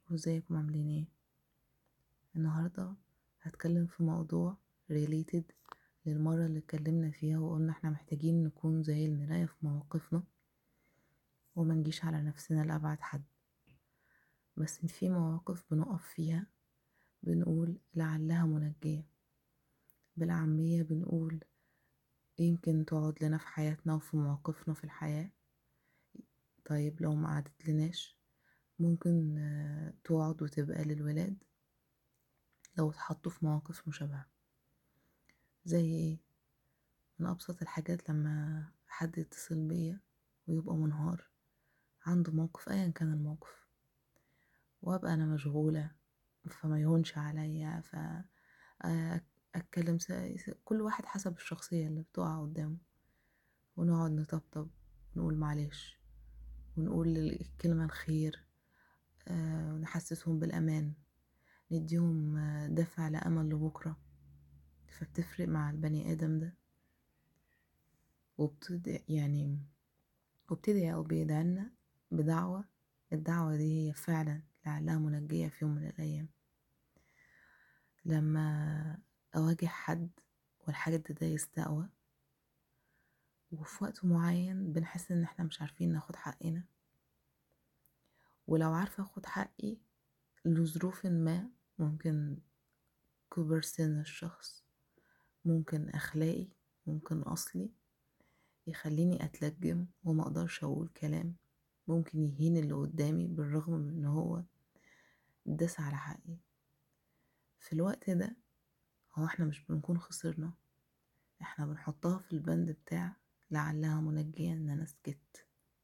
وازيكم عاملين ايه؟ النهاردة هتكلم في موضوع related للمرة اللي اتكلمنا فيها وقلنا احنا محتاجين نكون زي المراية في مواقفنا وما نجيش على نفسنا لأبعد حد. بس في مواقف بنقف فيها بنقول لعلها منجية، بالعامية بنقول يمكن تقعد لنا في حياتنا وفي مواقفنا في الحياة. طيب لو ما قعدت لناش ممكن تقعد وتبقى للولاد لو اتحطوا في مواقف مشابهة. زي ايه؟ من أبسط الحاجات لما حد يتصل بيا ويبقى منهار عنده موقف أيا كان الموقف وأبقى أنا مشغولة فما يهونش عليا أتكلم كل واحد حسب الشخصية اللي بتقع قدامه، ونقعد نطبطب ونقول معلش ونقول الكلمة الخير، ونحسسهم بالأمان، نديهم دفع لأمل لبكرة. فبتفرق مع البني آدم ده وبتدعي أو بيدعنا بدعوة. الدعوة دي هي فعلا لعلها منجية في يوم من الأيام. لما أواجه حد والحاجة ده يستقوى وفي وقت معين بنحس إن احنا مش عارفين ناخد حقنا، ولو عارفة أخد حقي لظروف ما، ممكن كبر سن الشخص، ممكن أخلاقي، ممكن أصلي، يخليني أتلجم وما أقدرش أقول كلام ممكن يهين اللي قدامي بالرغم من إن هو داس على حقي. في الوقت ده هو احنا مش بنكون خسرنا، احنا بنحطها في البند بتاع لعلها منجية ان انا سكت.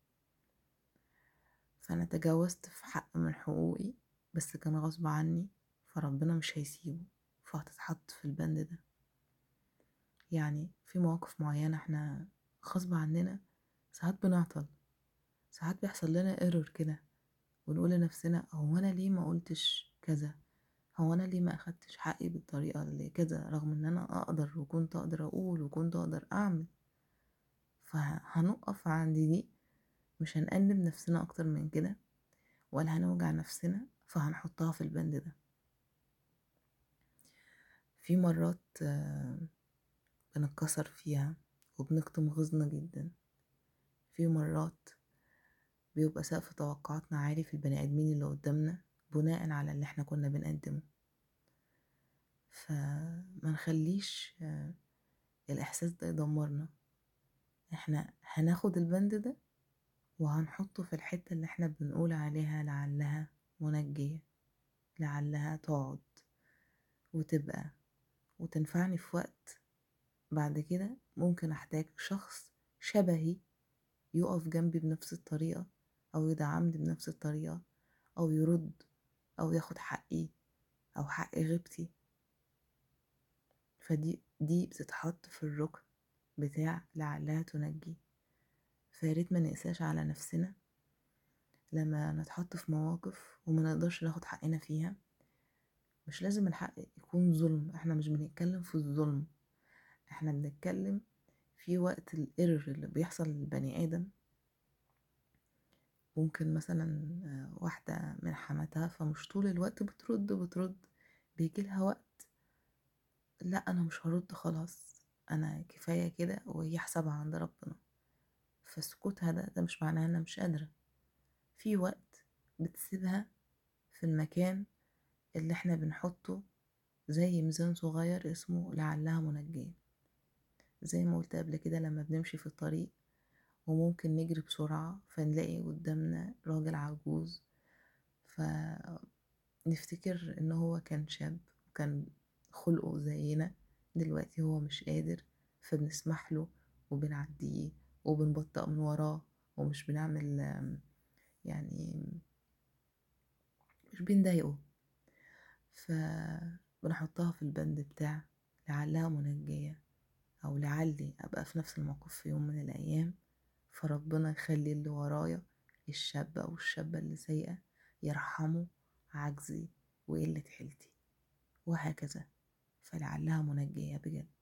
فانا تجاوزت في حق من حقوقي بس كان غصب عني، فربنا مش هيسيبه، فهتتحط في البند ده. يعني في مواقف معينة احنا غصب عننا ساعات بنعطل، ساعات بيحصل لنا ايرور كده ونقول لنفسنا هو انا ليه ما قلتش كذا، هو انا ليه ما اخدتش حقي بالطريقة اللي كذا، رغم ان انا اقدر وكنت اقدر اقول وكنت اقدر اعمل. فهنقف عند دي، مش هنأنب نفسنا اكتر من كده ولا هنوجع نفسنا، فهنحطها في البند ده. في مرات بنتكسر فيها وبنكتم غيظنا جدا. في مرات بيبقى سقف توقعاتنا عالي في البني ادمين اللي قدامنا بناء على اللي احنا كنا بنقدمه. فما نخليش الاحساس ده يدمرنا. احنا هناخد البند ده وهنحطه في الحتة اللي احنا بنقول عليها لعلها منجية، لعلها تقعد وتبقى وتنفعني في وقت بعد كده ممكن احتاج شخص شبهي يقف جنبي بنفس الطريقة او يدعمني بنفس الطريقة او يرد او ياخد حقي او حق غيبتي. فدي بتتحط في الركن بتاع لعلها تنجي. فياريت ما نقساش على نفسنا لما نتحط في مواقف وما نقدرش ناخد حقنا فيها. مش لازم الحق يكون ظلم، احنا مش بنتكلم في الظلم، احنا بنتكلم في وقت الايرور اللي بيحصل للبني ادم. ممكن مثلا واحدة من حماتها فمش طول الوقت بترد، بيجيلها وقت لا انا مش هرد خلاص، انا كفاية كده وهي حسابها عند ربنا. فسكوتها ده مش معناه انا مش قادرة. في وقت بتسيبها في المكان اللي احنا بنحطه زي ميزان صغير اسمه لعلها منجية. زي ما قلت قبل كده لما بنمشي في الطريق وممكن نجري بسرعة فنلاقي قدامنا راجل عجوز، فنفتكر ان هو كان شاب وكان خلقه زينا، دلوقتي هو مش قادر فبنسمح له وبنعديه وبنبطأ من وراه ومش بنعمل يعني مش بنضايقه. فبنحطها في البند بتاع لعلها منجية، او لعلي ابقى في نفس الموقف في يوم من الايام فربنا يخلي اللي ورايا الشاب او الشابة اللي سيئة يرحموا عجزي وقلة حيلتي وهكذا. فلعلها منجية بجد.